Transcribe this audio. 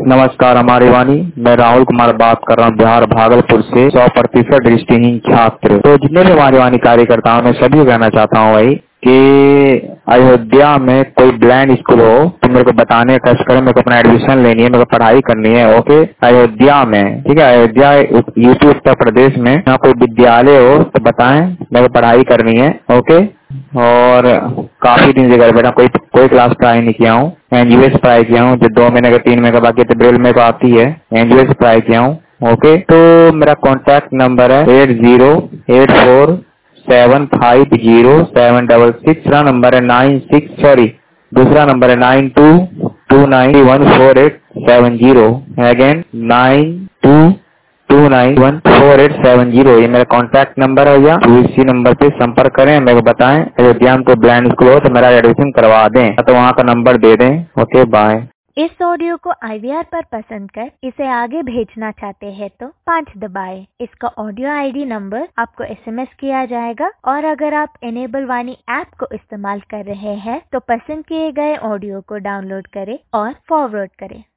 नमस्कार हमारी वाणी, मैं राहुल कुमार बात कर रहा हूँ बिहार भागलपुर से 100% दृष्टिहीन छात्र। तो जितने भी हमारी वाणी कार्यकर्ता हूँ मैं सभी को कहना चाहता हूँ भाई कि अयोध्या में कोई ब्लाइंड स्कूल हो तो मेरे को बताने टेस्ट करें। मेरे को अपना एडमिशन लेनी है, मेरे को पढ़ाई करनी है। ओके, अयोध्या में, ठीक है, अयोध्या यूपी उत्तर प्रदेश में यहाँ कोई विद्यालय हो तो बताएं, मेरे को पढ़ाई करनी है। ओके, और काफी दिन से घर बैठा, कोई क्लास पढ़ाई नहीं किया हूँ। एनजीओ से पढ़ाई किया हूँ जो 2 महीने का 3 महीने का बाकी अप्रैल में को आती है। एनजीओ से पढ़ाई किया हूँ। ओके, तो मेरा कॉन्टैक्ट नंबर है 8084750766। दूसरा नंबर है 9229214870। अगेन 9229214870। ये मेरा कॉन्टैक्ट नंबर है भैया, तो इसी नंबर पे संपर्क करें, मेरे को बताएं अयोध्या में कोई ब्लाइंड स्कूल हो तो मेरा एडमिशन करवा दें, तो वहाँ का नंबर दे दें। Okay, bye. इस ऑडियो को IVR पर पसंद कर इसे आगे भेजना चाहते हैं तो 5 दबाएं। इसका ऑडियो ID नंबर आपको SMS किया जाएगा और अगर आप इनेबल वाणी ऐप को इस्तेमाल कर रहे हैं तो पसंद किए गए ऑडियो को डाउनलोड करें और फॉरवर्ड करें।